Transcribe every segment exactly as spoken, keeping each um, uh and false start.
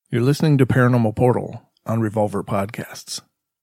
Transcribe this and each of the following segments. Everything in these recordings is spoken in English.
You're listening to Paranormal Portal on Revolver Podcasts.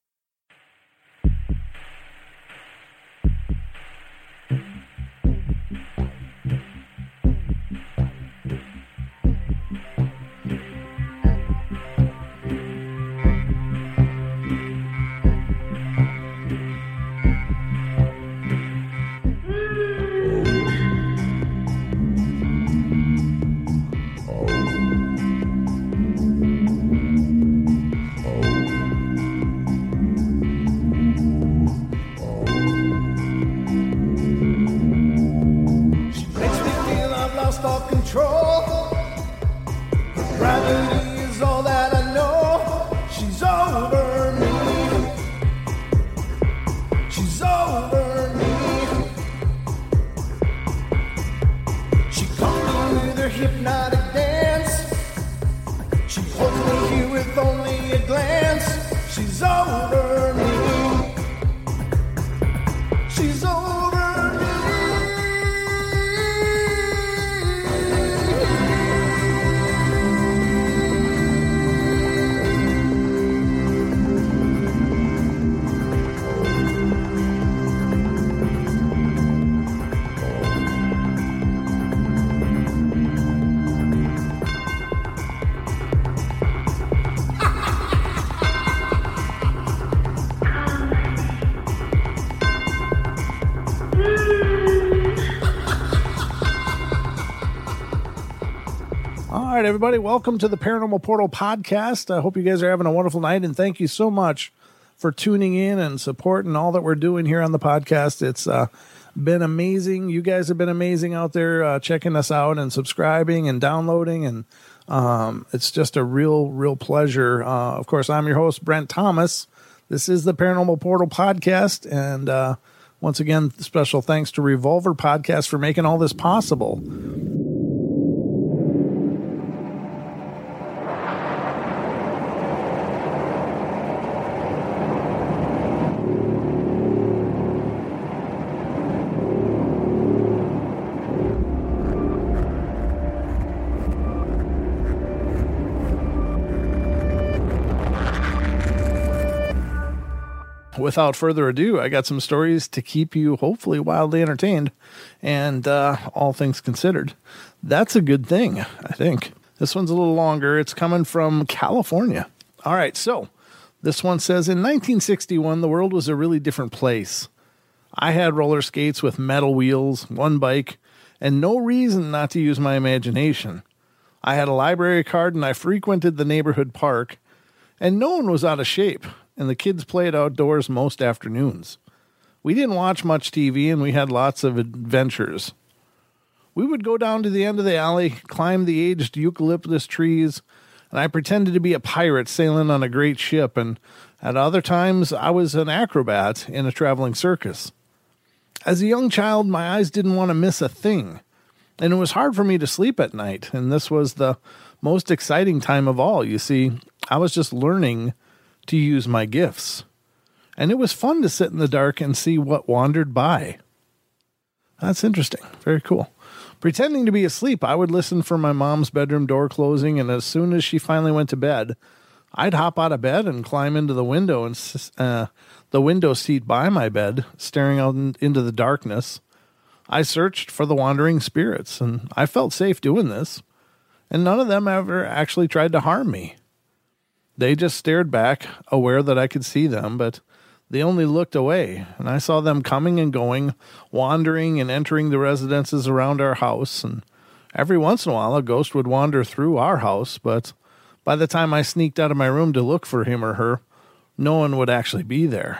All right, everybody, welcome to the Paranormal Portal Podcast. I hope you guys are having a wonderful night, and thank you so much for tuning in and supporting all that we're doing here on the podcast. It's uh, been amazing. You guys have been amazing out there uh, checking us out and subscribing and downloading, and um, it's just a real, real pleasure. Uh, of course, I'm your host, Brent Thomas. This is the Paranormal Portal Podcast, and uh, once again, special thanks to Revolver Podcast for making all this possible. Without further ado, I got some stories to keep you hopefully wildly entertained, and uh, all things considered, that's a good thing, I think. This one's a little longer. It's coming from California. All right, so this one says, in nineteen sixty-one, the world was a really different place. I had roller skates with metal wheels, one bike, and no reason not to use my imagination. I had a library card, and I frequented the neighborhood park, and no one was out of shape, and the kids played outdoors most afternoons. We didn't watch much T V, and we had lots of adventures. We would go down to the end of the alley, climb the aged eucalyptus trees, and I pretended to be a pirate sailing on a great ship, and at other times I was an acrobat in a traveling circus. As a young child, my eyes didn't want to miss a thing, and it was hard for me to sleep at night, and this was the most exciting time of all. You see, I was just learning to use my gifts, and it was fun to sit in the dark and see what wandered by. That's interesting. Very cool. Pretending to be asleep, I would listen for my mom's bedroom door closing, and as soon as she finally went to bed, I'd hop out of bed and climb into the window and uh, the window seat by my bed, staring out in, into the darkness. I searched for the wandering spirits, and I felt safe doing this, and none of them ever actually tried to harm me. They just stared back, aware that I could see them, but they only looked away, and I saw them coming and going, wandering and entering the residences around our house, and every once in a while a ghost would wander through our house, but by the time I sneaked out of my room to look for him or her, no one would actually be there.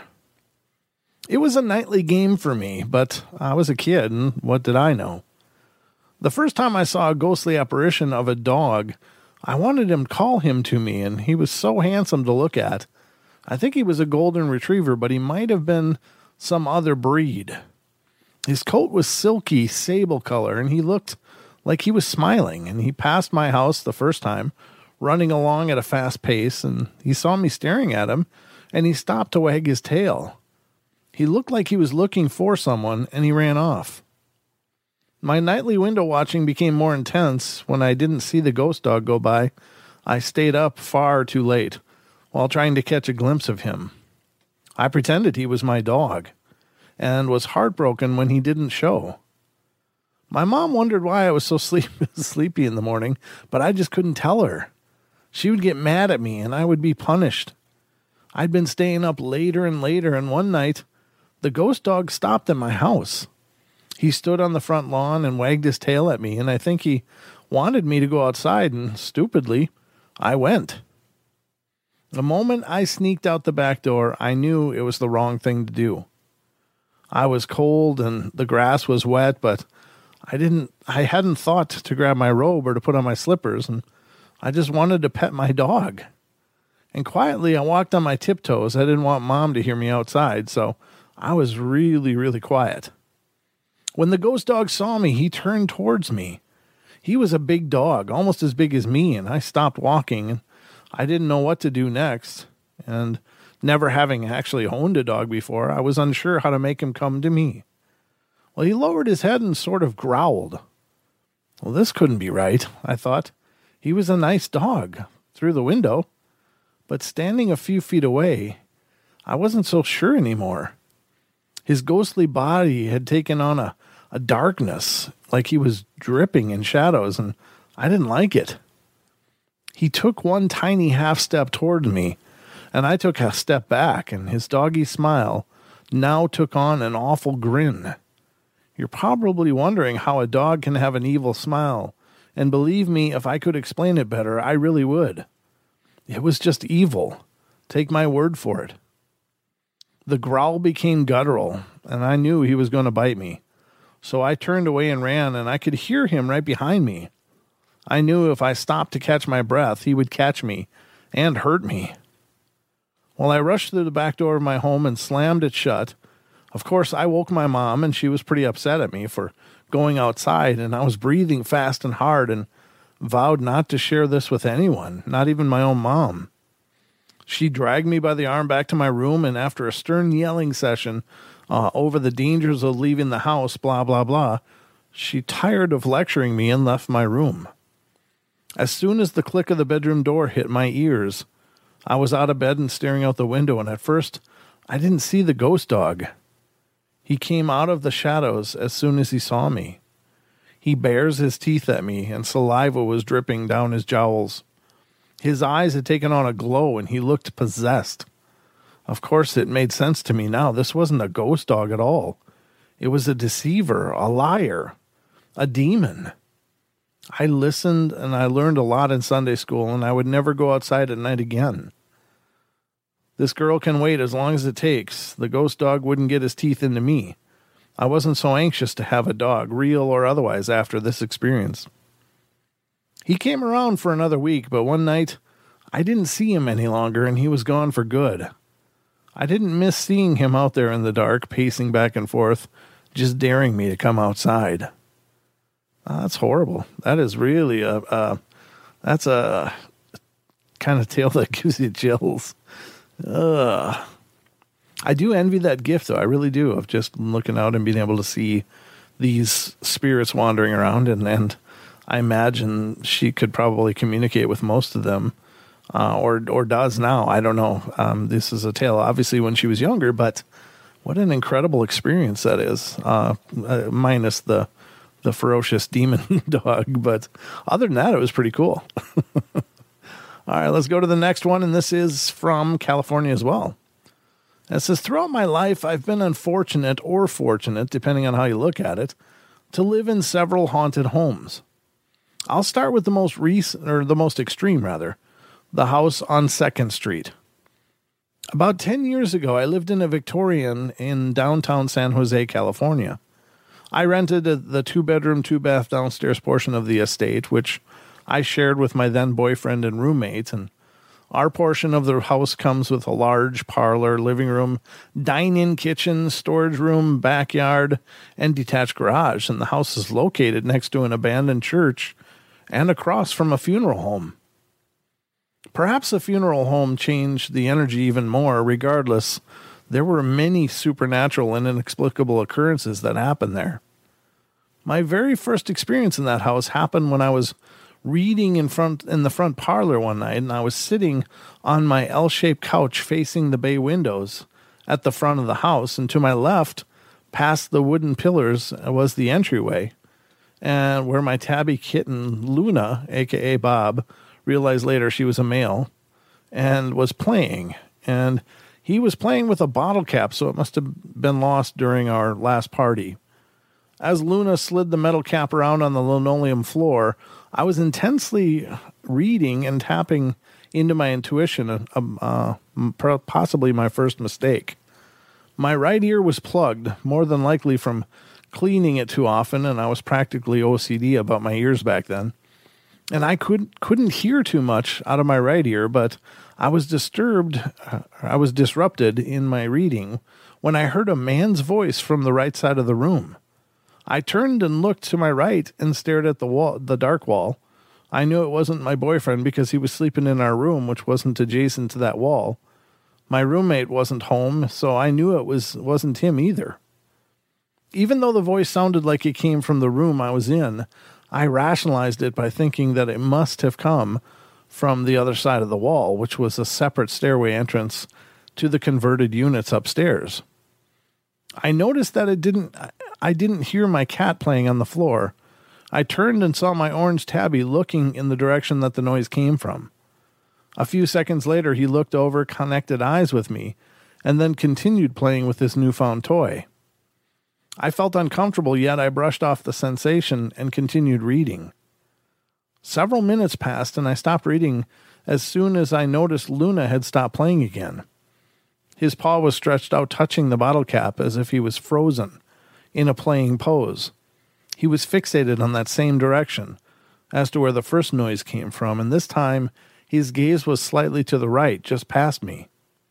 It was a nightly game for me, but I was a kid, and what did I know? The first time I saw a ghostly apparition of a dog, I wanted him to call him to me, and he was so handsome to look at. I think he was a golden retriever, but he might have been some other breed. His coat was silky sable color, and he looked like he was smiling, and he passed my house the first time, running along at a fast pace, and he saw me staring at him, and he stopped to wag his tail. He looked like he was looking for someone, and he ran off. My nightly window watching became more intense when I didn't see the ghost dog go by. I stayed up far too late while trying to catch a glimpse of him. I pretended he was my dog and was heartbroken when he didn't show. My mom wondered why I was so sleep- sleepy in the morning, but I just couldn't tell her. She would get mad at me and I would be punished. I'd been staying up later and later, and one night, the ghost dog stopped at my house. He stood on the front lawn and wagged his tail at me, and I think he wanted me to go outside, and stupidly, I went. The moment I sneaked out the back door, I knew it was the wrong thing to do. I was cold and the grass was wet, but I didn't, I hadn't thought to grab my robe or to put on my slippers, and I just wanted to pet my dog. And quietly, I walked on my tiptoes. I didn't want Mom to hear me outside, so I was really, really quiet. When the ghost dog saw me, he turned towards me. He was a big dog, almost as big as me, and I stopped walking, and I didn't know what to do next. And never having actually owned a dog before, I was unsure how to make him come to me. Well, he lowered his head and sort of growled. Well, this couldn't be right, I thought. He was a nice dog through the window. But standing a few feet away, I wasn't so sure anymore. His ghostly body had taken on a, a darkness, like he was dripping in shadows, and I didn't like it. He took one tiny half step toward me, and I took a step back, and his doggy smile now took on an awful grin. You're probably wondering how a dog can have an evil smile, and believe me, if I could explain it better, I really would. It was just evil. Take my word for it. The growl became guttural, and I knew he was going to bite me. So I turned away and ran, and I could hear him right behind me. I knew if I stopped to catch my breath, he would catch me and hurt me. Well, I rushed through the back door of my home and slammed it shut. Of course, I woke my mom, and she was pretty upset at me for going outside, and I was breathing fast and hard, and vowed not to share this with anyone, not even my own mom. She dragged me by the arm back to my room, and after a stern yelling session uh, over the dangers of leaving the house, blah, blah, blah, she tired of lecturing me and left my room. As soon as the click of the bedroom door hit my ears, I was out of bed and staring out the window, and at first, I didn't see the ghost dog. He came out of the shadows as soon as he saw me. He bares his teeth at me, and saliva was dripping down his jowls. His eyes had taken on a glow, and he looked possessed. Of course, it made sense to me now. This wasn't a ghost dog at all. It was a deceiver, a liar, a demon. I listened, and I learned a lot in Sunday school, and I would never go outside at night again. This girl can wait as long as it takes. The ghost dog wouldn't get his teeth into me. I wasn't so anxious to have a dog, real or otherwise, after this experience. He came around for another week, but one night I didn't see him any longer, and he was gone for good. I didn't miss seeing him out there in the dark, pacing back and forth, just daring me to come outside. Oh, that's horrible. That is really a, a that's a kind of tale that gives you chills. Ugh. I do envy that gift, though. I really do, of just looking out and being able to see these spirits wandering around. And, and I imagine she could probably communicate with most of them, uh, or or does now. I don't know. Um, this is a tale, obviously, when she was younger, but what an incredible experience that is, uh, uh, minus the, the ferocious demon dog. But other than that, it was pretty cool. All right, let's go to the next one, and this is from California as well. It says, throughout my life, I've been unfortunate or fortunate, depending on how you look at it, to live in several haunted homes. I'll start with the most recent, or the most extreme, rather, the house on second Street. About ten years ago, I lived in a Victorian in downtown San Jose, California. I rented a, the two-bedroom, two-bath downstairs portion of the estate, which I shared with my then-boyfriend and roommate, and our portion of the house comes with a large parlor, living room, dine-in kitchen, storage room, backyard, and detached garage. And the house is located next to an abandoned church and across from a funeral home. Perhaps the funeral home changed the energy even more. Regardless, there were many supernatural and inexplicable occurrences that happened there. My very first experience in that house happened when I was reading in front in the front parlor one night, and I was sitting on my L-shaped couch facing the bay windows at the front of the house, and to my left, past the wooden pillars, was the entryway, and where my tabby kitten, Luna, a k a. Bob, realized later she was a male, and was playing. And he was playing with a bottle cap, so it must have been lost during our last party. As Luna slid the metal cap around on the linoleum floor, I was intensely reading and tapping into my intuition, uh, uh, possibly my first mistake. My right ear was plugged, more than likely from cleaning it too often, and I was practically O C D about my ears back then. And I could, couldn't hear too much out of my right ear, but I was disturbed, uh, I was disrupted in my reading when I heard a man's voice from the right side of the room. I turned and looked to my right and stared at the wall, the dark wall. I knew it wasn't my boyfriend because he was sleeping in our room, which wasn't adjacent to that wall. My roommate wasn't home, so I knew it was, wasn't him either. Even though the voice sounded like it came from the room I was in, I rationalized it by thinking that it must have come from the other side of the wall, which was a separate stairway entrance to the converted units upstairs. I noticed that it didn't, I didn't hear my cat playing on the floor. I turned and saw my orange tabby looking in the direction that the noise came from. A few seconds later, he looked over, connected eyes with me, and then continued playing with this newfound toy. I felt uncomfortable, yet I brushed off the sensation and continued reading. Several minutes passed, and I stopped reading as soon as I noticed Luna had stopped playing again. His paw was stretched out, touching the bottle cap as if he was frozen in a playing pose. He was fixated on that same direction as to where the first noise came from, and this time his gaze was slightly to the right, just past me.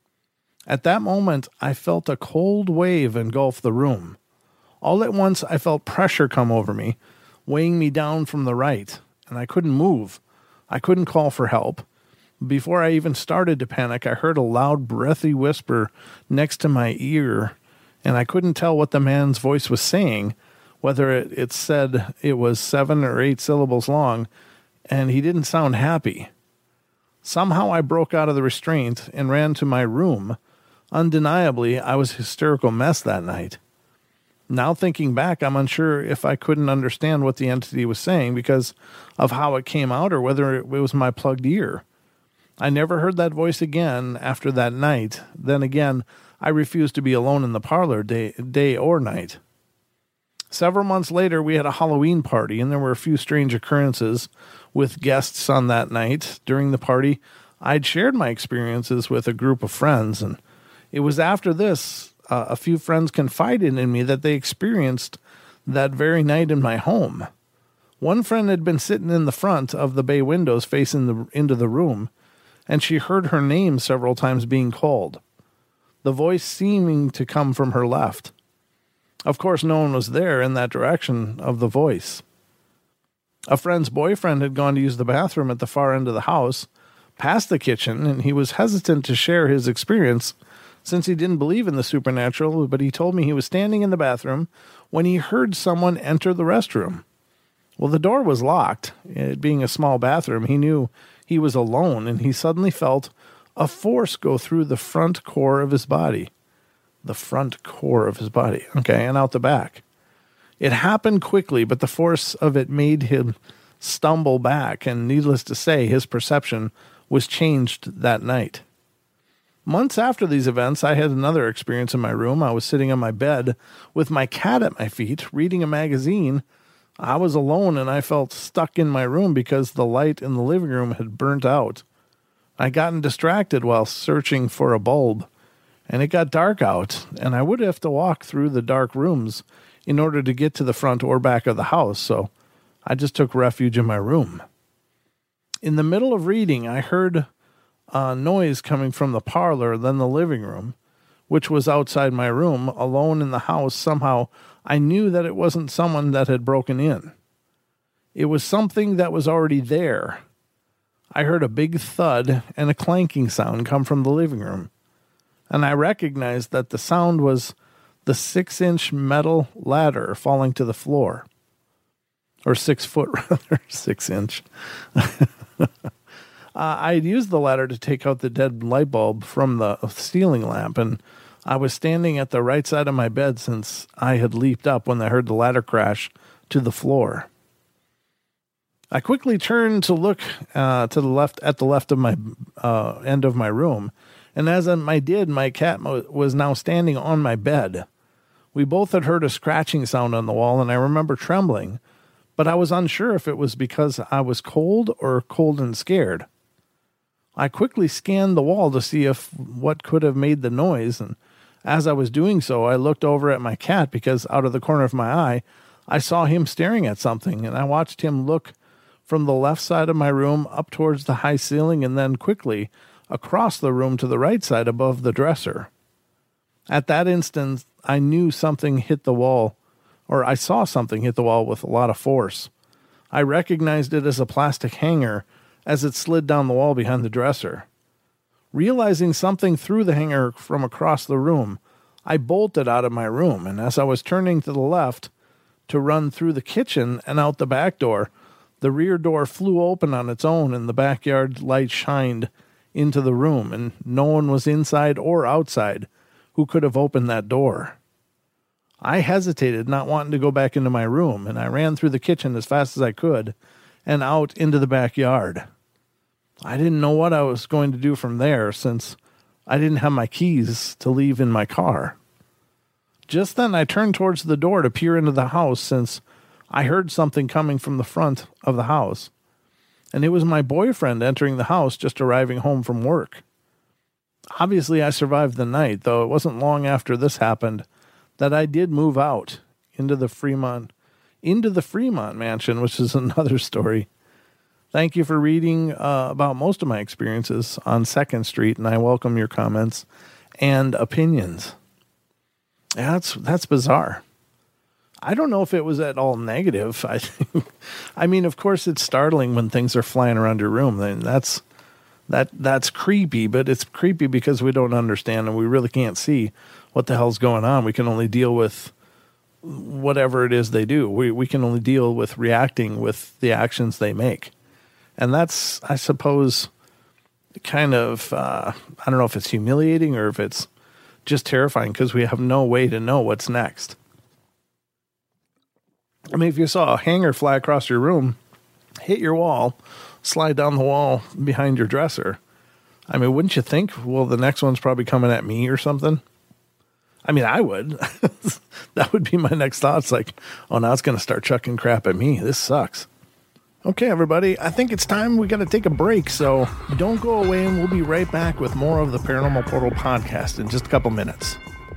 At that moment, I felt a cold wave engulf the room. All at once, I felt pressure come over me, weighing me down from the right, and I couldn't move. I couldn't call for help. Before I even started to panic, I heard a loud, breathy whisper next to my ear, and I couldn't tell what the man's voice was saying, whether it, it said it was seven or eight syllables long, and he didn't sound happy. Somehow I broke out of the restraint and ran to my room. Undeniably, I was a hysterical mess that night. Now thinking back, I'm unsure if I couldn't understand what the entity was saying because of how it came out or whether it was my plugged ear. I never heard that voice again after that night. Then again, I refused to be alone in the parlor day, day or night. Several months later, we had a Halloween party, and there were a few strange occurrences with guests on that night. During the party, I'd shared my experiences with a group of friends, and it was after this, uh, a few friends confided in me that they experienced that very night in my home. One friend had been sitting in the front of the bay windows facing the, into the room, and she heard her name several times being called, the voice seeming to come from her left. Of course, no one was there in that direction of the voice. A friend's boyfriend had gone to use the bathroom at the far end of the house, past the kitchen, and he was hesitant to share his experience since he didn't believe in the supernatural, but he told me he was standing in the bathroom when he heard someone enter the restroom. Well, the door was locked. It being a small bathroom, he knew he was alone, and he suddenly felt a force go through the front core of his body. The front core of his body. Okay, and out the back. It happened quickly, but the force of it made him stumble back, and needless to say, his perception was changed that night. Months after these events, I had another experience in my room. I was sitting on my bed with my cat at my feet, reading a magazine. I was alone, and I felt stuck in my room because the light in the living room had burnt out. I'd gotten distracted while searching for a bulb, and it got dark out, and I would have to walk through the dark rooms in order to get to the front or back of the house, so I just took refuge in my room. In the middle of reading, I heard a noise coming from the parlor, then the living room, which was outside my room, alone in the house. Somehow, I knew that it wasn't someone that had broken in. It was something that was already there. I heard a big thud and a clanking sound come from the living room, and I recognized that the sound was the six-inch metal ladder falling to the floor. or six foot rather, six inch. uh, I had used the ladder to take out the dead light bulb from the ceiling lamp, and I was standing at the right side of my bed since I had leaped up when I heard the ladder crash to the floor. I quickly turned to look uh, to the left at the left of my uh, end of my room, and as I did, my cat mo- was now standing on my bed. We both had heard a scratching sound on the wall, and I remember trembling, but I was unsure if it was because I was cold or cold and scared. I quickly scanned the wall to see if what could have made the noise, and as I was doing so, I looked over at my cat because out of the corner of my eye, I saw him staring at something, and I watched him look from the left side of my room up towards the high ceiling and then quickly across the room to the right side above the dresser. At that instant, I knew something hit the wall, or I saw something hit the wall with a lot of force. I recognized it as a plastic hanger as it slid down the wall behind the dresser. Realizing something threw the hanger from across the room, I bolted out of my room, and as I was turning to the left to run through the kitchen and out the back door, the rear door flew open on its own and the backyard light shined into the room, and no one was inside or outside who could have opened that door. I hesitated, not wanting to go back into my room, and I ran through the kitchen as fast as I could and out into the backyard. I didn't know what I was going to do from there since I didn't have my keys to leave in my car. Just then I turned towards the door to peer into the house since I heard something coming from the front of the house, and it was my boyfriend entering the house just arriving home from work. Obviously, I survived the night, though it wasn't long after this happened that I did move out into the Fremont, into the Fremont mansion, which is another story. Thank you for reading uh, about most of my experiences on Second Street, and I welcome your comments and opinions. Yeah, that's that's bizarre. I don't know if it was at all negative. I think, I mean, of course, it's startling when things are flying around your room. Then that's that that's creepy, but it's creepy because we don't understand and we really can't see what the hell's going on. We can only deal with whatever it is they do. We we can only deal with reacting with the actions they make, and that's, I suppose, kind of uh, I don't know if it's humiliating or if it's just terrifying because we have no way to know what's next. I mean, if you saw a hanger fly across your room, hit your wall, slide down the wall behind your dresser, I mean, wouldn't you think, well, the next one's probably coming at me or something? I mean, I would. That would be my next thought. It's like, oh, now it's going to start chucking crap at me. This sucks. Okay, everybody, I think it's time we got to take a break, so don't go away, and we'll be right back with more of the Paranormal Portal podcast in just a couple minutes.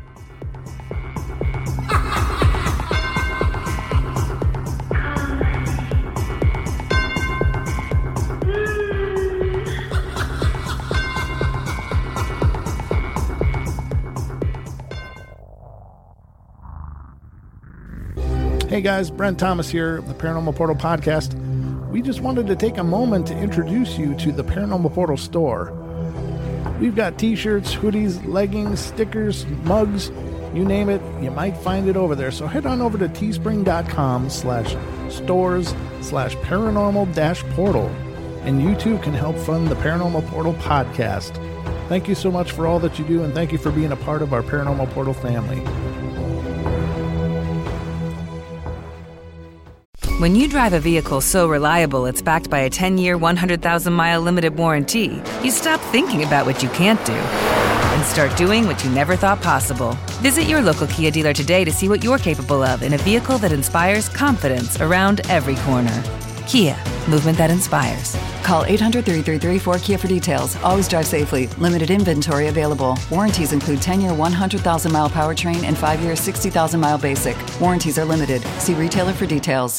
Hey guys, Brent Thomas here, the Paranormal Portal Podcast. We just wanted to take a moment to introduce you to the Paranormal Portal store. We've got t-shirts, hoodies, leggings, stickers, mugs, you name it, you might find it over there. So head on over to teespring.com slash stores slash paranormal dash portal, and you too can help fund the Paranormal Portal Podcast. Thank you so much for all that you do, and thank you for being a part of our Paranormal Portal family. When you drive a vehicle so reliable it's backed by a ten-year, one hundred thousand mile limited warranty, you stop thinking about what you can't do and start doing what you never thought possible. Visit your local Kia dealer today to see what you're capable of in a vehicle that inspires confidence around every corner. Kia, movement that inspires. Call eight hundred, three three three, four K I A for details. Always drive safely. Limited inventory available. Warranties include ten-year, one hundred thousand mile powertrain and five-year, sixty thousand mile basic. Warranties are limited. See retailer for details.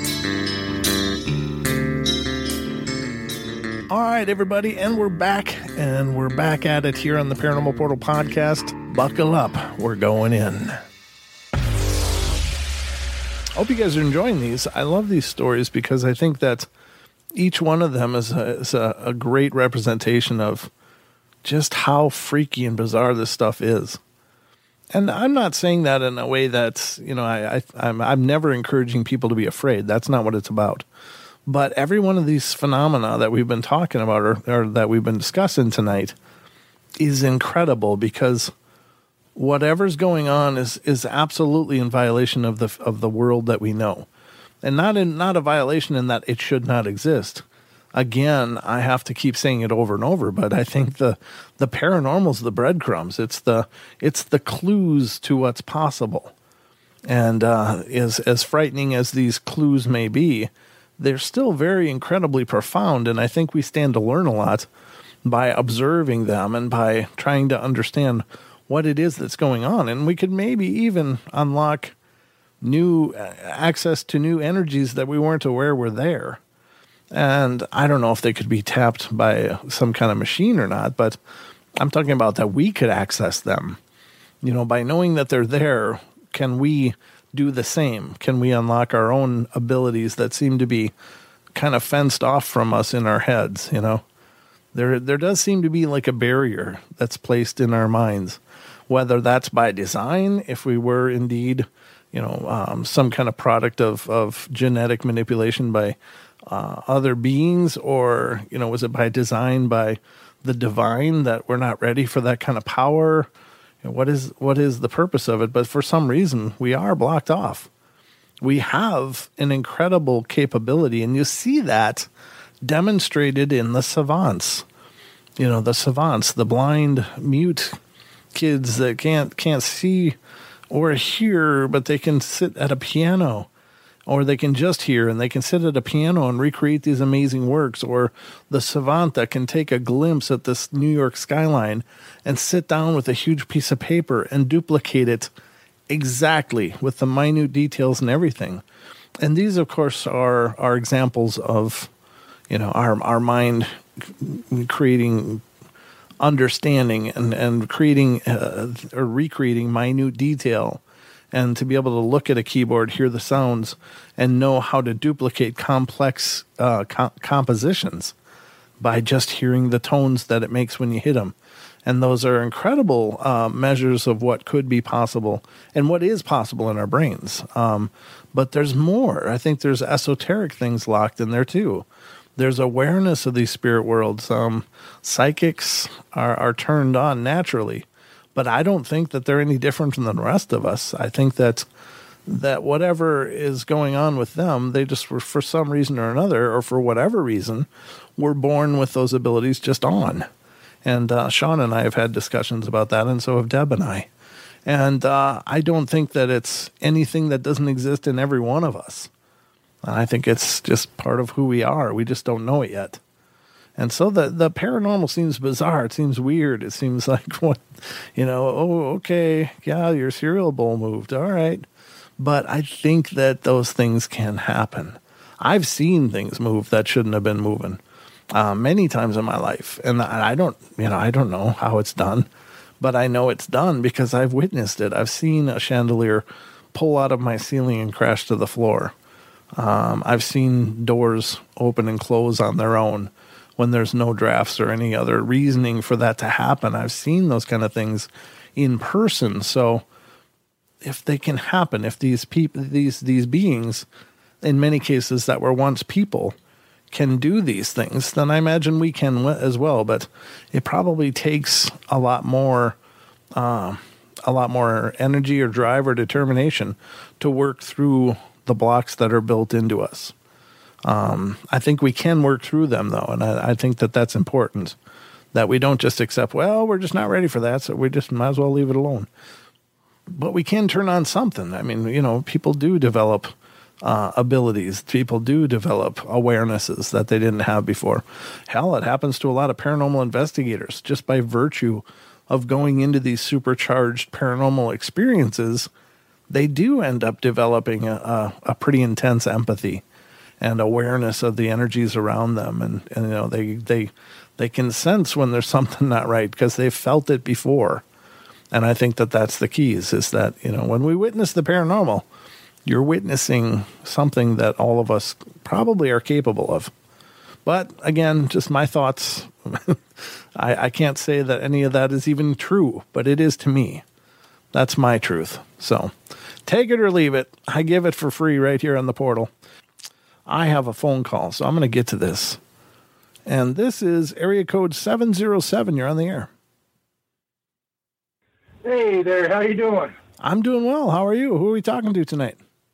All right, everybody, and we're back, and we're back at it here on the Paranormal Portal podcast. Buckle up, we're going in. Hope you guys are enjoying these. I love these stories because I think that each one of them is a, is a, a great representation of just how freaky and bizarre this stuff is. And I'm not saying that in a way that's, you know, I, I, I'm, I'm never encouraging people to be afraid. That's not what it's about. But every one of these phenomena that we've been talking about or, or that we've been discussing tonight is incredible because whatever's going on is, is absolutely in violation of the of the world that we know. And not in not a violation in that it should not exist. Again, I have to keep saying it over and over, but I think the the paranormal's the breadcrumbs. It's the it's the clues to what's possible. And uh, as as frightening as these clues may be, they're still very incredibly profound, and I think we stand to learn a lot by observing them and by trying to understand what it is that's going on. And we could maybe even unlock new access to new energies that we weren't aware were there. And I don't know if they could be tapped by some kind of machine or not, but I'm talking about that we could access them. You know, by knowing that they're there, can we do the same? Can we unlock our own abilities that seem to be kind of fenced off from us in our heads, you know? There there does seem to be like a barrier that's placed in our minds, whether that's by design, if we were indeed, you know, um, some kind of product of, of genetic manipulation by uh, other beings, or, you know, was it by design by the divine that we're not ready for that kind of power? You know, what is what is the purpose of it? But for some reason, we are blocked off. We have an incredible capability, and you see that demonstrated in the savants. You know, the savants, the blind, mute kids that can't can't see or hear, but they can sit at a piano, or they can just hear and they can sit at a piano and recreate these amazing works, or the savant that can take a glimpse at this New York skyline and sit down with a huge piece of paper and duplicate it exactly with the minute details and everything. And these, of course, are, are examples of, you know, our our mind creating understanding and, and creating uh, or recreating minute detail, and to be able to look at a keyboard, hear the sounds, and know how to duplicate complex uh, co- compositions by just hearing the tones that it makes when you hit them. And those are incredible uh, measures of what could be possible and what is possible in our brains. Um, but there's more. I think there's esoteric things locked in there too. There's awareness of these spirit worlds. Um, psychics are, are turned on naturally, but I don't think that they're any different from the rest of us. I think that that whatever is going on with them, they just were, for some reason or another, or for whatever reason, were born with those abilities just on. And uh, Sean and I have had discussions about that, and so have Deb and I. And uh, I don't think that it's anything that doesn't exist in every one of us. I think it's just part of who we are. We just don't know it yet. And so the, the paranormal seems bizarre. It seems weird. It seems like, what, you know, oh, okay, yeah, your cereal bowl moved. All right. But I think that those things can happen. I've seen things move that shouldn't have been moving uh, many times in my life. And I don't, you know, I don't know how it's done, but I know it's done because I've witnessed it. I've seen a chandelier pull out of my ceiling and crash to the floor. Um, I've seen doors open and close on their own when there's no drafts or any other reasoning for that to happen. I've seen those kind of things in person. So if they can happen, if these people, these these beings, in many cases that were once people, can do these things, then I imagine we can as well. But it probably takes a lot more, uh, a lot more energy or drive or determination to work through the blocks that are built into us. Um, I think we can work through them, though, and I, I think that that's important, that we don't just accept, well, we're just not ready for that, so we just might as well leave it alone. But we can turn on something. I mean, you know, people do develop uh, abilities. People do develop awarenesses that they didn't have before. Hell, it happens to a lot of paranormal investigators just by virtue of going into these supercharged paranormal experiences. They do end up developing a, a, a pretty intense empathy and awareness of the energies around them. And, and you know, they, they, they can sense when there's something not right because they've felt it before. And I think that that's the keys, is that, you know, when we witness the paranormal, you're witnessing something that all of us probably are capable of. But again, just my thoughts. I, I can't say that any of that is even true, but it is to me. That's my truth. So take it or leave it. I give it for free right here on the portal. I have a phone call, so I'm going to get to this. And this is area code seven zero seven. You're on the air. Hey there, how you doing? I'm doing well. How are you? Who are we talking to tonight?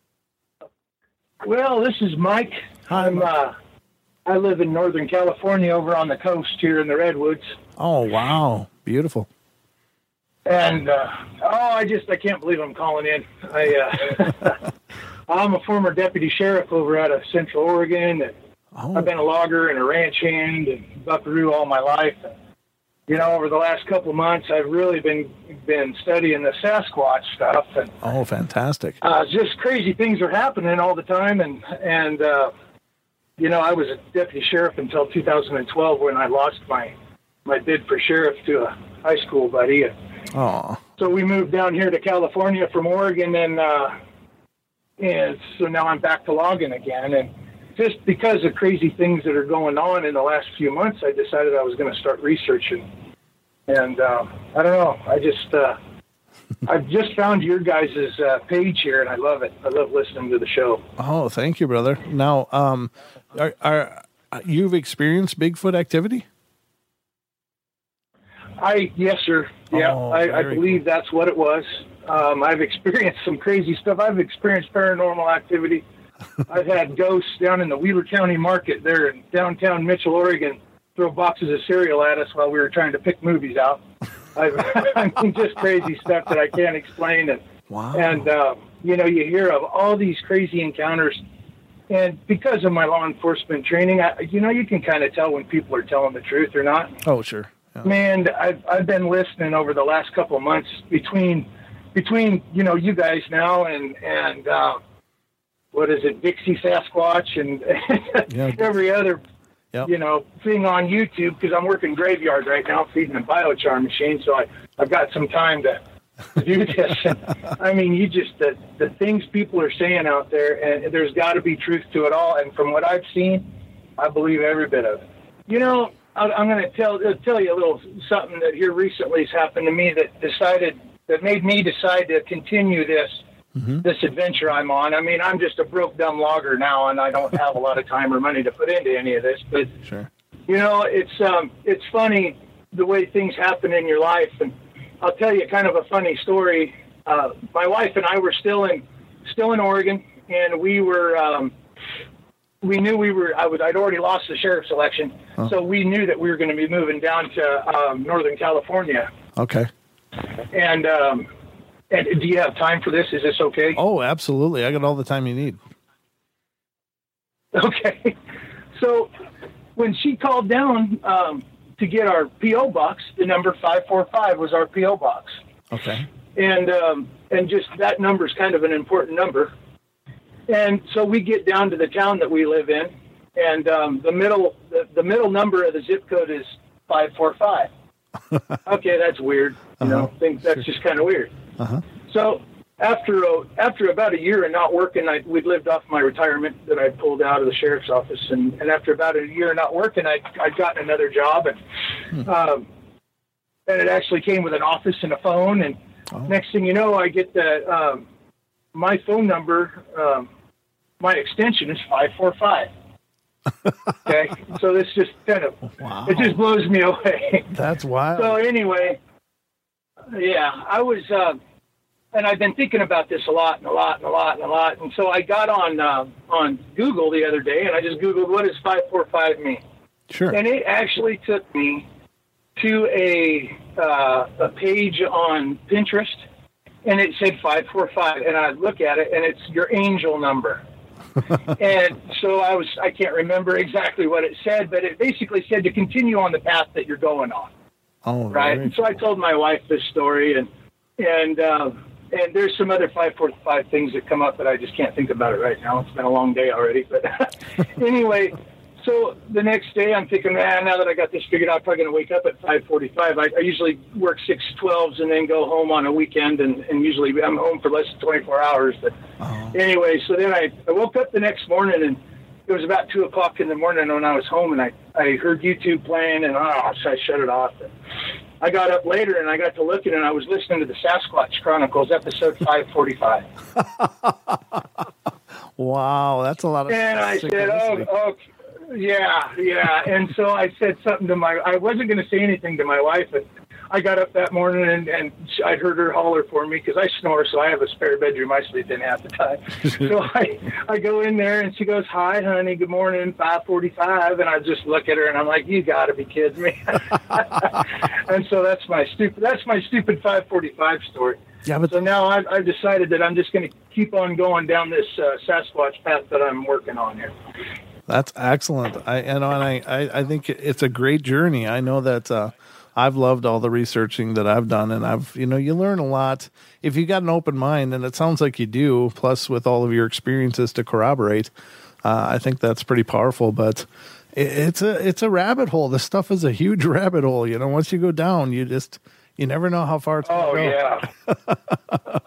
Well, this is Mike. Hi, I'm, Mike. uh, I live in Northern California over on the coast here in the Redwoods. Oh, wow. Beautiful. And, uh, oh, I just, I can't believe I'm calling in. I, uh, I'm a former deputy sheriff over out of Central Oregon. And Oh. I've been a logger and a ranch hand and buckaroo all my life. You know, over the last couple of months, I've really been been studying the Sasquatch stuff, and Oh, fantastic. uh, just crazy things are happening all the time. And and uh, you know, I was a deputy sheriff until two thousand twelve when I lost my my bid for sheriff to a high school buddy. Oh, So we moved down here to California from Oregon, and uh, and so now I'm back to logging again. And just because of crazy things that are going on in the last few months, I decided I was going to start researching. And uh, I don't know, I just uh, I've just found your guys' uh, page here, and I love it. I love listening to the show. oh, thank you, brother. Now, um, are, are you've experienced Bigfoot activity? I yes, sir. Yeah, Oh, I, I very believe that's what it was. Um, I've experienced some crazy stuff. I've experienced paranormal activity. I've had ghosts down in the Wheeler County Market there in downtown Mitchell, Oregon, throw boxes of cereal at us while we were trying to pick movies out. I've, I mean, just crazy stuff that I can't explain. And, Wow. and uh, you know, you hear of all these crazy encounters. And because of my law enforcement training, I, you know, you can kind of tell when people are telling the truth or not. Oh, sure. Yeah. Man, I've, I've been listening over the last couple of months between, between you know, you guys now and, and uh, what is it, Dixie Sasquatch and Yeah. every other, Yep. you know, thing on YouTube, because I'm working graveyard right now feeding a biochar machine, so I, I've got some time to, to do this. And, I mean, you just, the, the things people are saying out there, and there's got to be truth to it all. And from what I've seen, I believe every bit of it. You know, I, I'm going to tell tell you a little something that here recently has happened to me that decided, that made me decide to continue this Mm-hmm. this adventure I'm on. I mean, I'm just a broke, dumb logger now, and I don't have a lot of time or money to put into any of this. But, Sure. you know, it's um, it's funny the way things happen in your life. And I'll tell you kind of a funny story. Uh, my wife and I were still in still in Oregon, and we were um, we knew we were. I would I'd already lost the sheriff's election, Oh. so we knew that we were going to be moving down to um, Northern California. Okay. And um, And do you have time for this? Is this okay? Oh, absolutely. I got all the time you need. Okay. So when she called down um, to get our P O box, the number five four five was our P O box. Okay. And um, and just that number is kind of an important number. And so we get down to the town that we live in, and um, the middle the, the middle number of the zip code is five four five. Okay, that's weird. You know, Uh-huh. think that's just kind of weird. Uh-huh. So after uh, after about a year of not working, I we'd lived off my retirement that I pulled out of the sheriff's office, and, and after about a year of not working, I I'd gotten another job, and Hmm. um, and it actually came with an office and a phone, and Oh. next thing you know, I get the um, my phone number, um, my extension is five four five. Okay, so this just kind of Wow. it just blows me away. That's wild. So anyway, yeah, I was, uh, and I've been thinking about this a lot and a lot and a lot and a lot. And so I got on uh, on Google the other day, and I just Googled, what does five four five mean? Sure. And it actually took me to a uh, a page on Pinterest, and it said five four five. And I look at it, and it's your angel number. And so I was, I can't remember exactly what it said, but it basically said to continue on the path that you're going on. Oh, Right. very And so I told my wife this story, and and uh, and there's some other five forty-five things that come up that I just can't think about it right now. It's been a long day already. But anyway, so the next day I'm thinking, man, now that I got this figured out, I'm probably going to wake up at five forty-five. I, I usually work six twelves and then go home on a weekend, and, and usually I'm home for less than twenty-four hours. But uh-huh. anyway, so then I, I woke up the next morning, and it was about two o'clock in the morning when I was home, and I, I heard YouTube playing, and oh, so I shut it off. And I got up later, and I got to looking, and I was listening to the Sasquatch Chronicles, episode five forty-five. Wow, that's a lot of. And I said, oh, oh, yeah, yeah. And so I said something to my. I wasn't going to say anything to my wife, but I got up that morning, and, and I heard her holler for me because I snore, so I have a spare bedroom I sleep in half the time. So I, I go in there, and she goes, "Hi, honey, good morning, five forty-five," and I just look at her, and I'm like, "You got to be kidding me!" And so that's my stupid. That's my stupid five forty-five story. Yeah, but so now I've, I've decided that I'm just going to keep on going down this uh, Sasquatch path that I'm working on here. That's excellent. I you know, and I, I, I think it's a great journey. I know that. Uh, I've loved all the researching that I've done, and I've, you know, you learn a lot if you got an open mind, and it sounds like you do, plus with all of your experiences to corroborate. Uh, I think that's pretty powerful, but it, it's a, it's a rabbit hole. This stuff is a huge rabbit hole. You know, once you go down, you just, you never know how far it's going to go. Oh, yeah.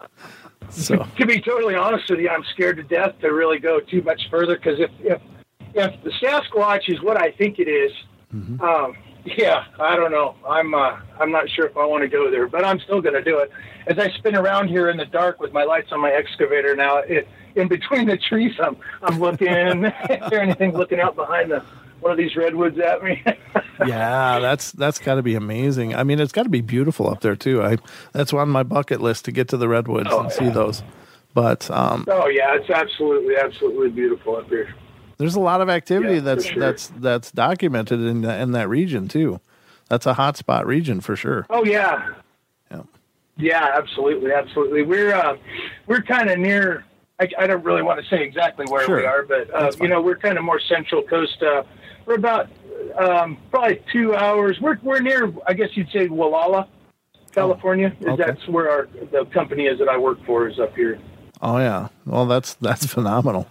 So to be totally honest with you, I'm scared to death to really go too much further, because if, if, if the Sasquatch is what I think it is, mm-hmm. um, yeah, I don't know. I'm uh, I'm not sure if I want to go there, but I'm still going to do it. As I spin around here in the dark with my lights on my excavator now, it, in between the trees, I'm I'm looking. Is there anything looking out behind the one of these redwoods at me? Yeah, that's that's got to be amazing. I mean, it's got to be beautiful up there too. I that's on my bucket list to get to the redwoods oh, and yeah. see those. But um, oh yeah, it's absolutely absolutely beautiful up here. There's a lot of activity yeah, that's sure. that's that's documented in in that region too. That's a hotspot region for sure. Oh yeah, yeah, yeah, absolutely, absolutely. We're uh, we're kind of near. I, I don't really want to say exactly where sure. we are, but uh, you know, we're kind of more central coast. Uh, we're about um, probably two hours. We're we're near. I guess you'd say Wallala, California. Oh, okay. That's where our the company is that I work for is up here. Oh yeah, well that's that's phenomenal.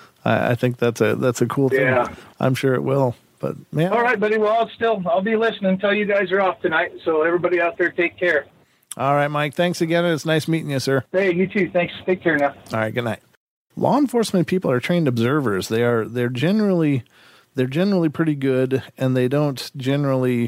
I think that's a that's a cool thing. Yeah. I'm sure it will. But man, all right, buddy. Well, I'll still I'll be listening until you guys are off tonight. So everybody out there, take care. All right, Mike. Thanks again. It's nice meeting you, sir. Hey, you too. Thanks. Take care now. All right. Good night. Law enforcement people are trained observers. They are they're generally they're generally pretty good, and they don't generally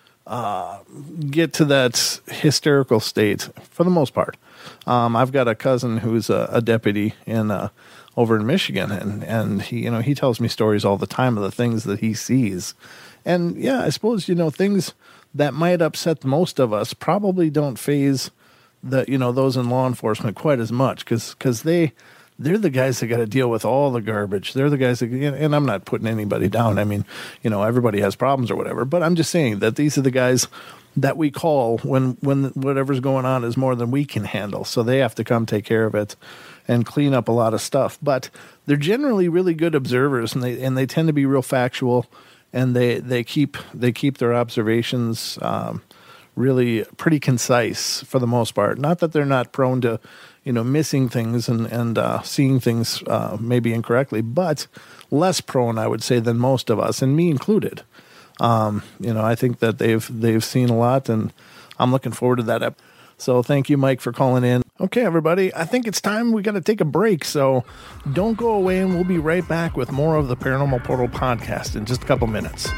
uh, get to that hysterical state for the most part. Um, I've got a cousin who's a, a deputy in. Uh, over in Michigan, and, and he, you know, he tells me stories all the time of the things that he sees. And yeah, I suppose, you know, things that might upset most of us probably don't faze the, you know, those in law enforcement quite as much, because because they, they're the guys that got to deal with all the garbage. They're the guys that, and I'm not putting anybody down. I mean, you know, everybody has problems or whatever, but I'm just saying that these are the guys that we call when, when whatever's going on is more than we can handle. So they have to come take care of it and clean up a lot of stuff. But they're generally really good observers, and they and they tend to be real factual, and they, they keep they keep their observations um, really pretty concise for the most part. Not that they're not prone to, you know, missing things and and uh, seeing things uh, maybe incorrectly, but less prone, I would say, than most of us, and me included. Um, you know, I think that they've they've seen a lot, and I'm looking forward to that episode. So thank you, Mike, for calling in. Okay, everybody, I think it's time we got to take a break, so don't go away, and we'll be right back with more of the Paranormal Portal podcast in just a couple minutes.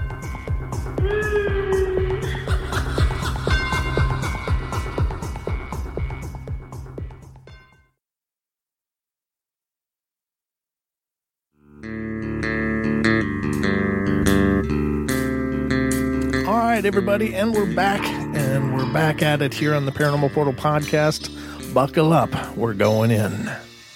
All right, everybody, and we're back, and we're back at it here on the Paranormal Portal podcast. Buckle up, we're going in.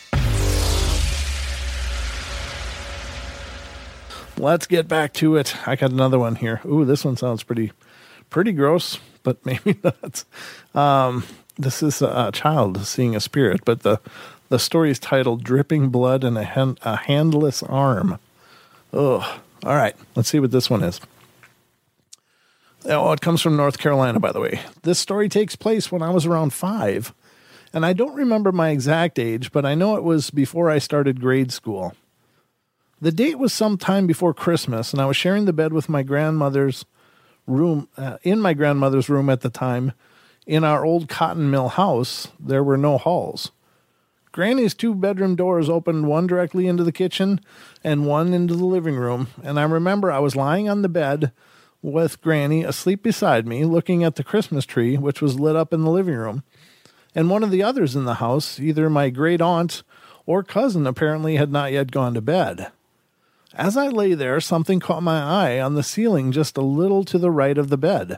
Let's get back to it. I got another one here. Ooh, this one sounds pretty, pretty gross, but maybe not. Um, this is a child seeing a spirit, but the the story is titled "Dripping Blood and a, hand, a Handless Arm." Oh, all right. Let's see what this one is. Oh, it comes from North Carolina, by the way. This story takes place when I was around five, And I don't remember my exact age, but I know it was before I started grade school. The date was sometime before Christmas, and I was sharing the bed with my grandmother's room, uh, in my grandmother's room at the time. In our old cotton mill house, there were no halls. Granny's two bedroom doors opened, one directly into the kitchen and one into the living room. And I remember I was lying on the bed with Granny asleep beside me, looking at the Christmas tree, which was lit up in the living room. And one of the others in the house, either my great aunt or cousin, apparently had not yet gone to bed. As I lay there, something caught my eye on the ceiling just a little to the right of the bed.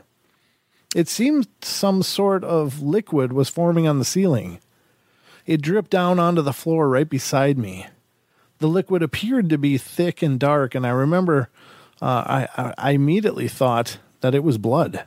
It seemed some sort of liquid was forming on the ceiling. It dripped down onto the floor right beside me. The liquid appeared to be thick and dark, and I remember uh, I, I immediately thought that it was blood.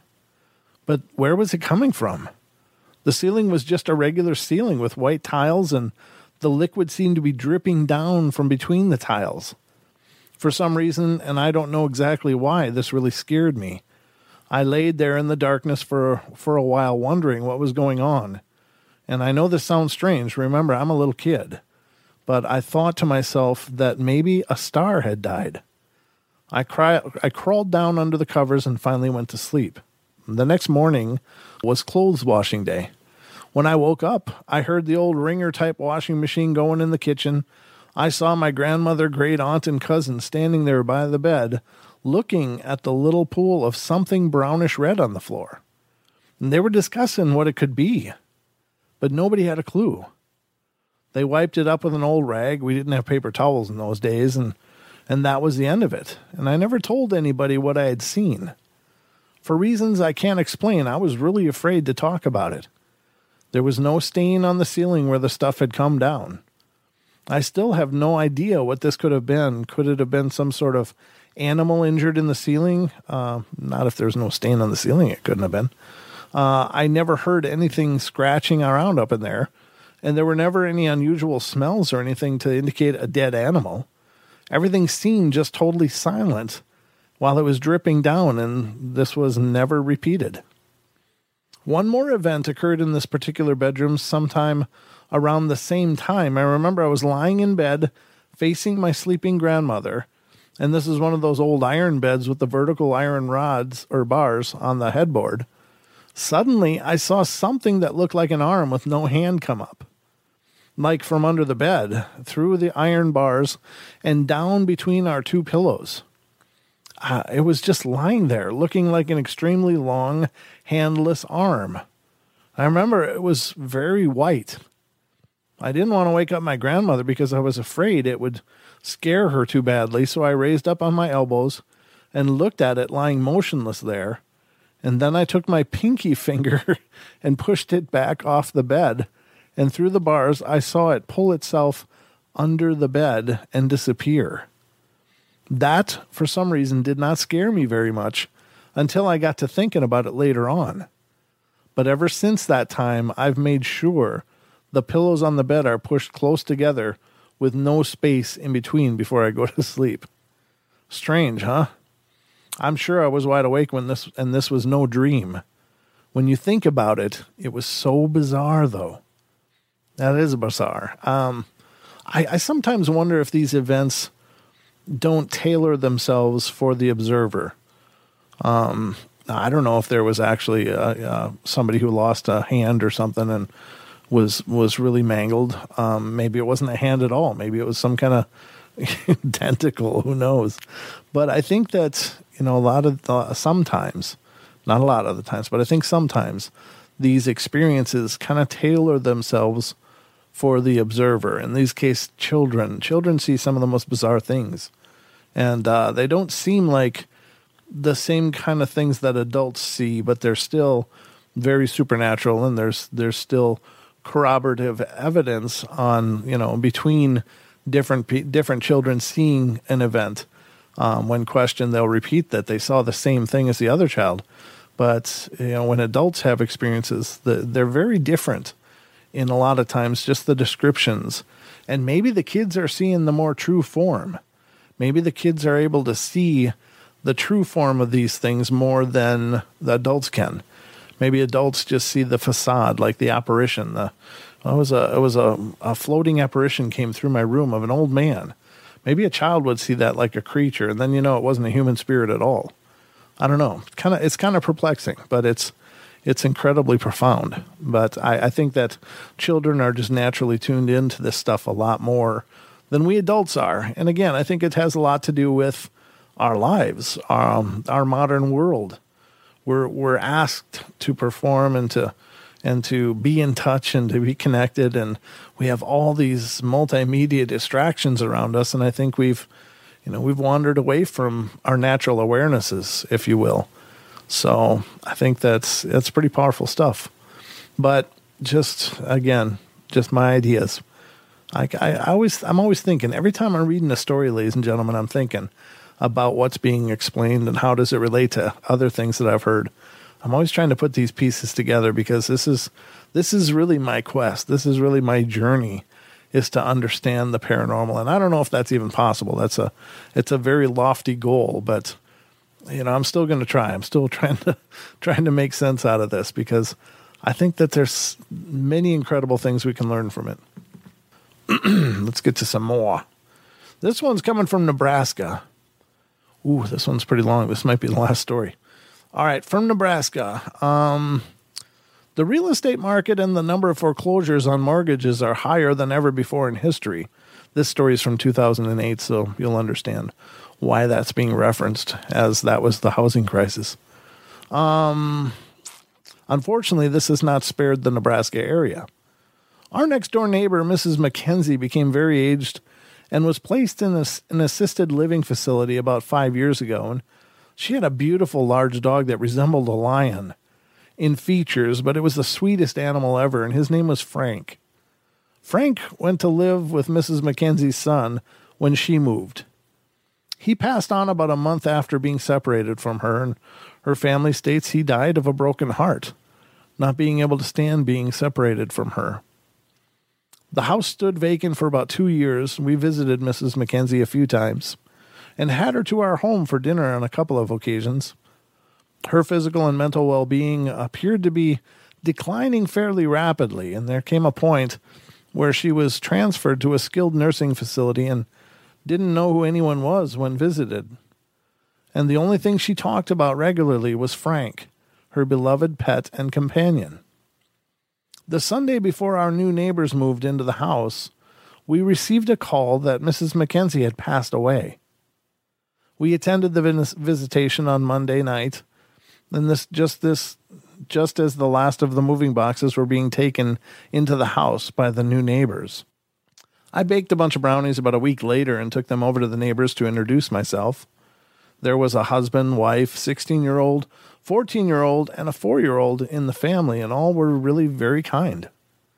But where was it coming from? The ceiling was just a regular ceiling with white tiles, and the liquid seemed to be dripping down from between the tiles. For some reason, and I don't know exactly why, this really scared me. I laid there in the darkness for, for a while wondering what was going on. And I know this sounds strange. Remember, I'm a little kid. But I thought to myself that maybe a star had died. I, cry, I crawled down under the covers and finally went to sleep. The next morning was clothes washing day. When I woke up, I heard the old Ringer-type washing machine going in the kitchen. I saw my grandmother, great aunt, and cousin standing there by the bed, looking at the little pool of something brownish red on the floor. And they were discussing what it could be. But nobody had a clue. They wiped it up with an old rag. We didn't have paper towels in those days, and, and that was the end of it. And I never told anybody what I had seen. For reasons I can't explain, I was really afraid to talk about it. There was no stain on the ceiling where the stuff had come down. I still have no idea what this could have been. Could it have been some sort of animal injured in the ceiling? Uh, not if there's no stain on the ceiling, it couldn't have been. Uh, I never heard anything scratching around up in there, and there were never any unusual smells or anything to indicate a dead animal. Everything seemed just totally silent while it was dripping down, and this was never repeated. One more event occurred in this particular bedroom sometime around the same time. I remember I was lying in bed facing my sleeping grandmother, and this is one of those old iron beds with the vertical iron rods or bars on the headboard. Suddenly, I saw something that looked like an arm with no hand come up, like from under the bed, through the iron bars, and down between our two pillows. Uh, it was just lying there, looking like an extremely long, handless arm. I remember it was very white. I didn't want to wake up my grandmother because I was afraid it would scare her too badly, so I raised up on my elbows and looked at it lying motionless there. And then I took my pinky finger and pushed it back off the bed, and through the bars I saw it pull itself under the bed and disappear. That, for some reason, did not scare me very much until I got to thinking about it later on. But ever since that time, I've made sure the pillows on the bed are pushed close together with no space in between before I go to sleep. Strange, huh? I'm sure I was wide awake when this, and this was no dream. When you think about it, it was so bizarre, though. That is bizarre. Um, I, I sometimes wonder if these events don't tailor themselves for the observer. Um, I don't know if there was actually uh, uh, somebody who lost a hand or something and was was really mangled. Um, maybe it wasn't a hand at all. Maybe it was some kind of tentacle. Who knows? But I think that, you know, a lot of the, sometimes, not a lot of the times, but I think sometimes these experiences kind of tailor themselves for the observer. In these cases, children. Children see some of the most bizarre things. And uh, they don't seem like the same kind of things that adults see, but they're still very supernatural, and there's there's still corroborative evidence on, you know, between different different children seeing an event. Um, when questioned, they'll repeat that they saw the same thing as the other child. But, you know, when adults have experiences, the, they're very different in a lot of times, just the descriptions. And maybe the kids are seeing the more true form. Maybe the kids are able to see the true form of these things more than the adults can. Maybe adults just see the facade, like the apparition, the It was a it was a, a floating apparition came through my room of an old man. Maybe a child would see that like a creature, and then you know it wasn't a human spirit at all. I don't know. Kind of, it's kind of perplexing, but it's it's incredibly profound. But I, I think that children are just naturally tuned into this stuff a lot more than we adults are. And again, I think it has a lot to do with our lives, um, our modern world. We're we're asked to perform and to and to be in touch and to be connected, and we have all these multimedia distractions around us. And I think we've, you know, we've wandered away from our natural awarenesses, if you will. So I think that's that's pretty powerful stuff. But just again, just my ideas. I, I, I always I'm always thinking every time I'm reading a story, ladies and gentlemen, I'm thinking about what's being explained and how does it relate to other things that I've heard. I'm always trying to put these pieces together because this is this is really my quest. This is really my journey, is to understand the paranormal. And I don't know if that's even possible. That's a it's a very lofty goal, but you know, I'm still going to try. I'm still trying to trying to make sense out of this because I think that there's many incredible things we can learn from it. Let's get to some more. This one's coming from Nebraska. Ooh, this one's pretty long. This might be the last story. All right, from Nebraska. Um, the real estate market and the number of foreclosures on mortgages are higher than ever before in history. This story is from two thousand eight, so you'll understand why that's being referenced, as that was the housing crisis. Um, unfortunately, this has not spared the Nebraska area. Our next-door neighbor, Missus McKenzie, became very aged and was placed in a, an assisted living facility about five years ago. And she had a beautiful large dog that resembled a lion in features, but it was the sweetest animal ever, and his name was Frank. Frank went to live with Missus McKenzie's son when she moved. He passed on about a month after being separated from her, and her family states he died of a broken heart, not being able to stand being separated from her. The house stood vacant for about two years. We visited Missus McKenzie a few times and had her to our home for dinner on a couple of occasions. Her physical and mental well-being appeared to be declining fairly rapidly, and there came a point where she was transferred to a skilled nursing facility and didn't know who anyone was when visited. And the only thing she talked about regularly was Frank, her beloved pet and companion. The Sunday before our new neighbors moved into the house, we received a call that Missus McKenzie had passed away. We attended the vis- visitation on Monday night, and this just this just as the last of the moving boxes were being taken into the house by the new neighbors. I baked a bunch of brownies about a week later and took them over to the neighbors to introduce myself. There was a husband, wife, sixteen-year-old, fourteen-year-old, and a four-year-old in the family, and all were really very kind.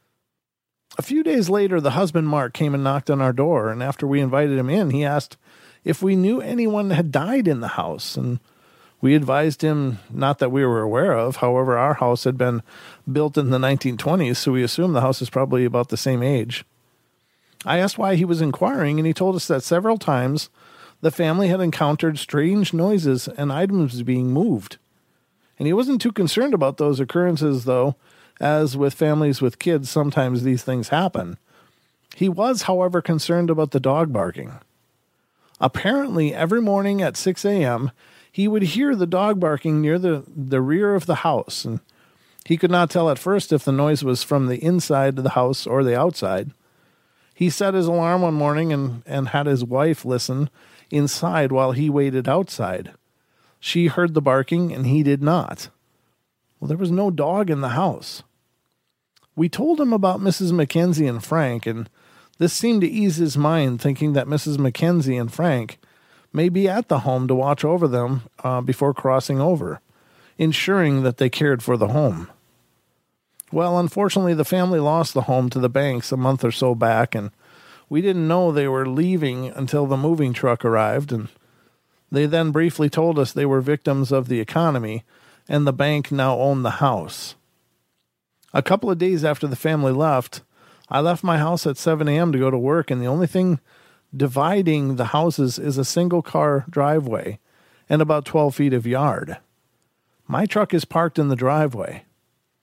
A few days later, the husband, Mark, came and knocked on our door, and after we invited him in, he asked if we knew anyone had died in the house, and we advised him not that we were aware of. However, our house had been built in the nineteen twenties, so we assumed the house is probably about the same age. I asked why he was inquiring, and he told us that several times the family had encountered strange noises and items being moved. And he wasn't too concerned about those occurrences, though, as with families with kids, sometimes these things happen. He was, however, concerned about the dog barking. Apparently, every morning at six a.m., he would hear the dog barking near the, the rear of the house, and he could not tell at first if the noise was from the inside of the house or the outside. He set his alarm one morning and, and had his wife listen inside while he waited outside. She heard the barking, and he did not. Well, there was no dog in the house. We told him about Missus McKenzie and Frank, and this seemed to ease his mind, thinking that Missus McKenzie and Frank may be at the home to watch over them uh, before crossing over, ensuring that they cared for the home. Well, unfortunately, the family lost the home to the banks a month or so back, and we didn't know they were leaving until the moving truck arrived, and they then briefly told us they were victims of the economy, and the bank now owned the house. A couple of days after the family left, I left my house at seven a.m. to go to work, and the only thing dividing the houses is a single-car driveway and about twelve feet of yard. My truck is parked in the driveway.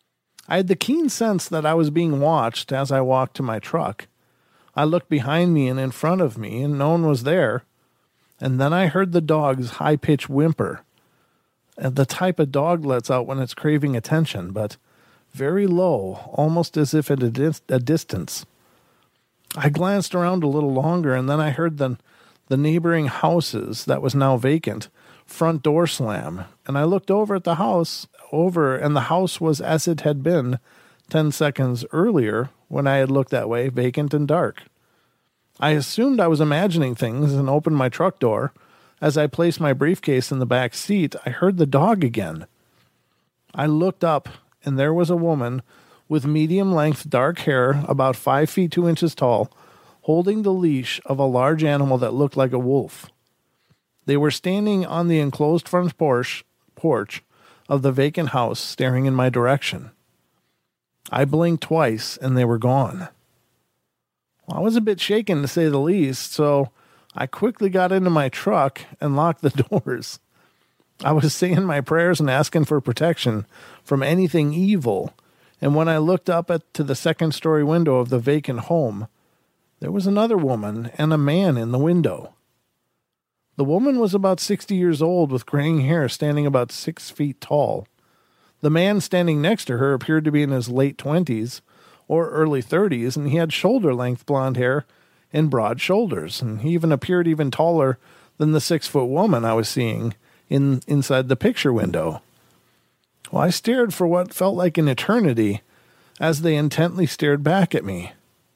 I had the keen sense that I was being watched as I walked to my truck. I looked behind me and in front of me, and no one was there. And then I heard the dog's high-pitched whimper, and the type a dog lets out when it's craving attention, but very low, almost as if at a, dis- a distance. I glanced around a little longer, and then I heard the, the neighboring houses that was now vacant front door slam, and I looked over at the house, over, and the house was as it had been ten seconds earlier when I had looked that way, vacant and dark. I assumed I was imagining things and opened my truck door. As I placed my briefcase in the back seat, I heard the dog again. I looked up, and there was a woman with medium-length dark hair, about five feet two inches tall, holding the leash of a large animal that looked like a wolf. They were standing on the enclosed front porch, porch of the vacant house, staring in my direction. I blinked twice, and they were gone. Well, I was a bit shaken, to say the least, so I quickly got into my truck and locked the doors. I was saying my prayers and asking for protection from anything evil, and when I looked up at to the second-story window of the vacant home, there was another woman and a man in the window. The woman was about sixty years old with graying hair, standing about six feet tall. The man standing next to her appeared to be in his late twenties or early thirties, and he had shoulder-length blonde hair and broad shoulders, and he even appeared even taller than the six-foot woman I was seeing in inside the picture window. Well, I stared for what felt like an eternity as they intently stared back at me.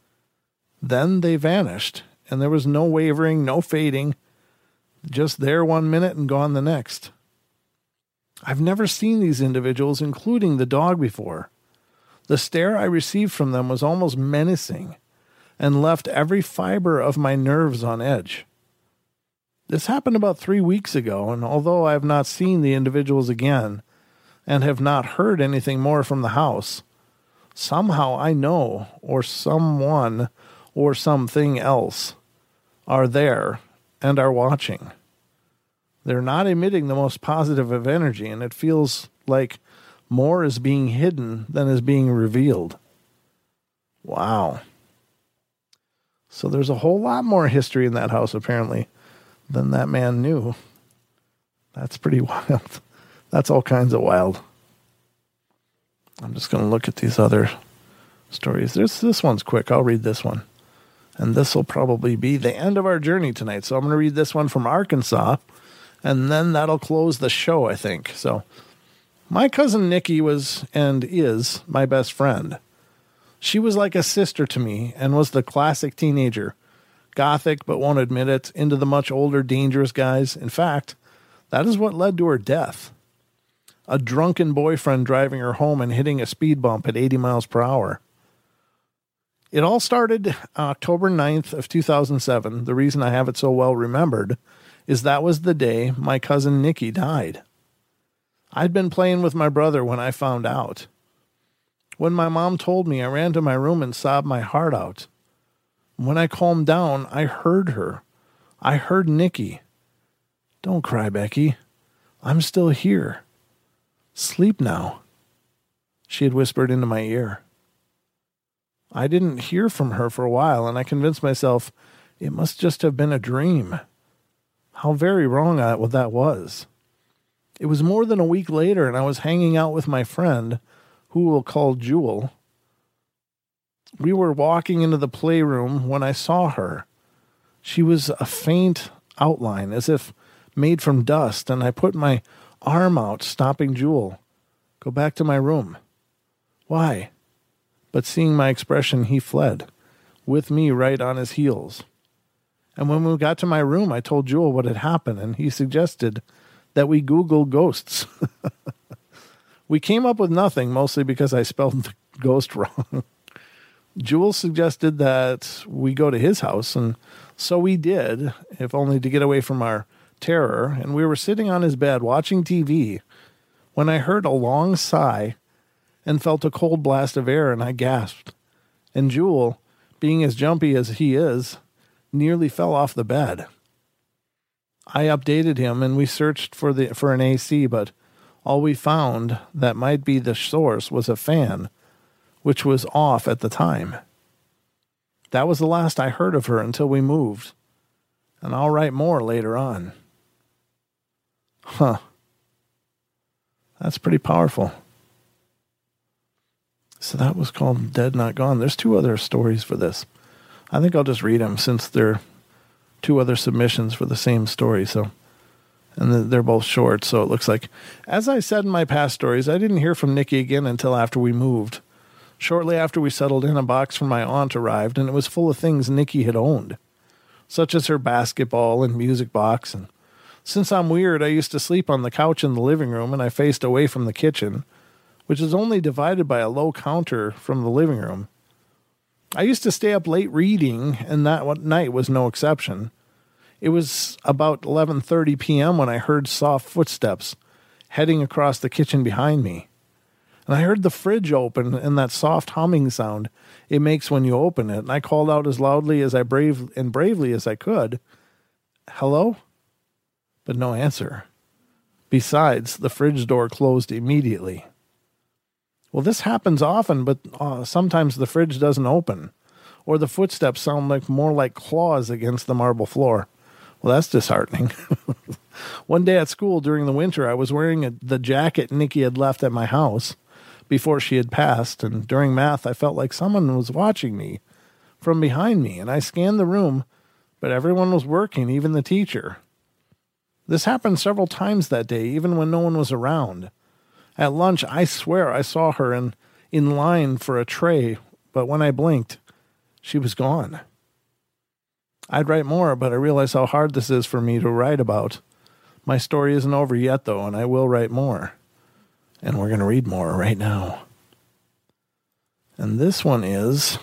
Then they vanished, and there was no wavering, no fading, just there one minute and gone the next. I've never seen these individuals, including the dog, before. The stare I received from them was almost menacing and left every fiber of my nerves on edge. This happened about three weeks ago, and although I have not seen the individuals again and have not heard anything more from the house, somehow I know, or someone or something else are there and are watching. They're not emitting the most positive of energy, and it feels like more is being hidden than is being revealed. Wow. So there's a whole lot more history in that house, apparently, than that man knew. That's pretty wild. That's all kinds of wild. I'm just going to look at these other stories. There's, this one's quick. I'll read this one. And this will probably be the end of our journey tonight. So I'm going to read this one from Arkansas, and then that'll close the show, I think. So my cousin Nikki was and is my best friend. She was like a sister to me and was the classic teenager. Gothic, but won't admit it, into the much older, dangerous guys. In fact, that is what led to her death. A drunken boyfriend driving her home and hitting a speed bump at eighty miles per hour. It all started October ninth of two thousand seven. The reason I have it so well remembered is that was the day my cousin Nikki died. I'd been playing with my brother when I found out. When my mom told me, I ran to my room and sobbed my heart out. When I calmed down, I heard her. I heard Nikki. "Don't cry, Becky. I'm still here. Sleep now," she had whispered into my ear. I didn't hear from her for a while, and I convinced myself it must just have been a dream. How very wrong I, what that was. It was more than a week later, and I was hanging out with my friend, who we'll call Jewel. We were walking into the playroom when I saw her. She was a faint outline, as if made from dust, and I put my arm out, stopping Jewel. "Go back to my room." "Why?" But seeing my expression, he fled, with me right on his heels. And when we got to my room, I told Jewel what had happened, and he suggested that we Google ghosts. We came up with nothing, mostly because I spelled the ghost wrong. Jewel suggested that we go to his house, and so we did, if only to get away from our terror, and we were sitting on his bed watching T V when I heard a long sigh and felt a cold blast of air, and I gasped. And Jewel, being as jumpy as he is, nearly fell off the bed. I updated him, and we searched for the for an A C, but all we found that might be the source was a fan which was off at the time. That was the last I heard of her until we moved, and I'll write more later on. Huh. That's pretty powerful. So that was called Dead Not Gone. There's two other stories for this. I think I'll just read them since they're two other submissions for the same story. So, and they're both short. So it looks like, as I said in my past stories, I didn't hear from Nikki again until after we moved. Shortly after we settled in, a box from my aunt arrived, and it was full of things Nikki had owned, such as her basketball and music box. And since I'm weird, I used to sleep on the couch in the living room, and I faced away from the kitchen, which is only divided by a low counter from the living room. I used to stay up late reading, and that night was no exception. It was about eleven thirty p.m. when I heard soft footsteps heading across the kitchen behind me. And I heard the fridge open and that soft humming sound it makes when you open it. And I called out as loudly as I brave and bravely as I could, "Hello?" But no answer. Besides, the fridge door closed immediately. Well, this happens often, but uh, sometimes the fridge doesn't open, or the footsteps sound like more like claws against the marble floor. Well, that's disheartening. One day at school during the winter, I was wearing a, the jacket Nikki had left at my house before she had passed, and during math, I felt like someone was watching me from behind me, and I scanned the room, but everyone was working, even the teacher. This happened several times that day, even when no one was around. At lunch, I swear I saw her in, in line for a tray, but when I blinked, she was gone. I'd write more, but I realize how hard this is for me to write about. My story isn't over yet, though, and I will write more. And we're going to read more right now. And this one is...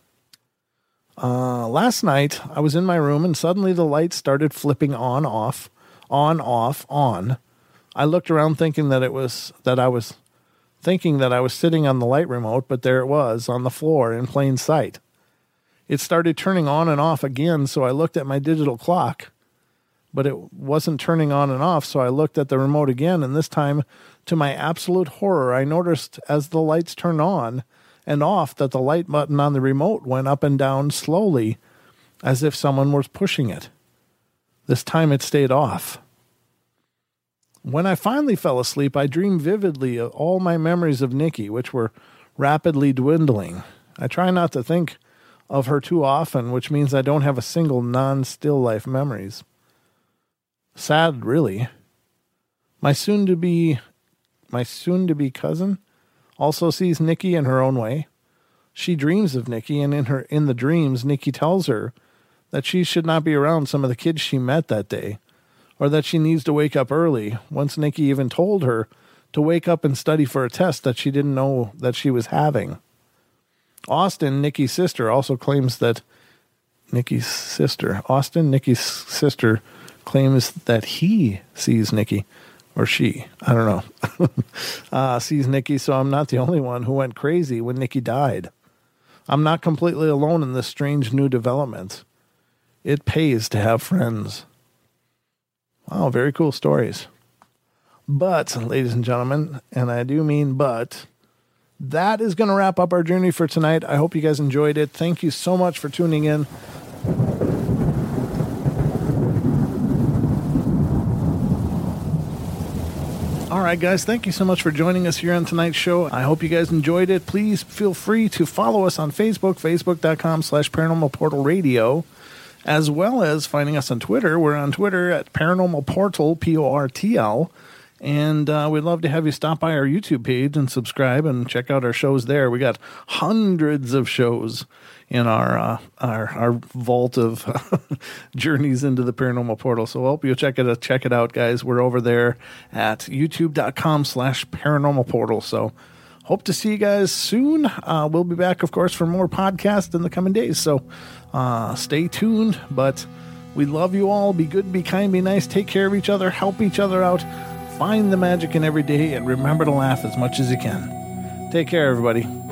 Uh, last night, I was in my room, and suddenly the lights started flipping on, off, on, off, on. I looked around thinking that it was that I was thinking that I was sitting on the light remote, but there it was on the floor in plain sight. It started turning on and off again, so I looked at my digital clock, but it wasn't turning on and off, so I looked at the remote again, and this time, to my absolute horror, I noticed as the lights turned on and off that the light button on the remote went up and down slowly, as if someone was pushing it. This time it stayed off. When I finally fell asleep, I dreamed vividly of all my memories of Nikki, which were rapidly dwindling. I try not to think of her too often, which means I don't have a single non-still life memories. Sad, really. My soon-to-be, my soon-to-be cousin also sees Nikki in her own way. She dreams of Nikki, and in her in the dreams, Nikki tells her that she should not be around some of the kids she met that day, or that she needs to wake up early. Once Nikki even told her to wake up and study for a test that she didn't know that she was having. Austin, Nikki's sister, also claims that Nikki's sister, Austin, Nikki's sister, claims that he sees Nikki, or she, I don't know, uh, sees Nikki, so I'm not the only one who went crazy when Nikki died. I'm not completely alone in this strange new development. It pays to have friends. Wow, very cool stories. But, ladies and gentlemen, and I do mean but, that is going to wrap up our journey for tonight. I hope you guys enjoyed it. Thank you so much for tuning in. All right, guys, thank you so much for joining us here on tonight's show. I hope you guys enjoyed it. Please feel free to follow us on Facebook, facebook.com slash Paranormal Portal Radio, as well as finding us on Twitter. We're on Twitter at Paranormal Portal, P O R T L. And uh, we'd love to have you stop by our YouTube page and subscribe and check out our shows there. We got hundreds of shows in our uh, our our vault of journeys into the paranormal portal. So I hope you'll check it out, check it out, guys. We're over there at youtube.com slash paranormal portal. So hope to see you guys soon. Uh, we'll be back, of course, for more podcasts in the coming days. So uh, stay tuned. But we love you all. Be good, be kind, be nice. Take care of each other. Help each other out. Find the magic in every day, and remember to laugh as much as you can. Take care, everybody.